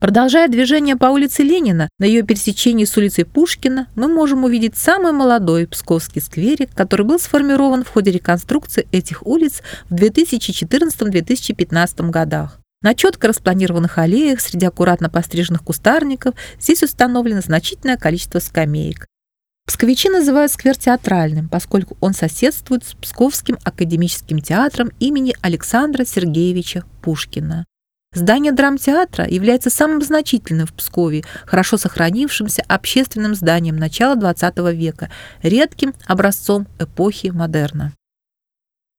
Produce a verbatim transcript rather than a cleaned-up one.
Продолжая движение по улице Ленина, на ее пересечении с улицей Пушкина мы можем увидеть самый молодой Псковский скверик, который был сформирован в ходе реконструкции этих улиц в две тысячи четырнадцатом — две тысячи пятнадцатом годах. На четко распланированных аллеях среди аккуратно постриженных кустарников здесь установлено значительное количество скамеек. Псковичи называют сквер театральным, поскольку он соседствует с Псковским академическим театром имени Александра Сергеевича Пушкина. Здание драмтеатра является самым значительным в Пскове, хорошо сохранившимся общественным зданием начала двадцатого века, редким образцом эпохи модерна.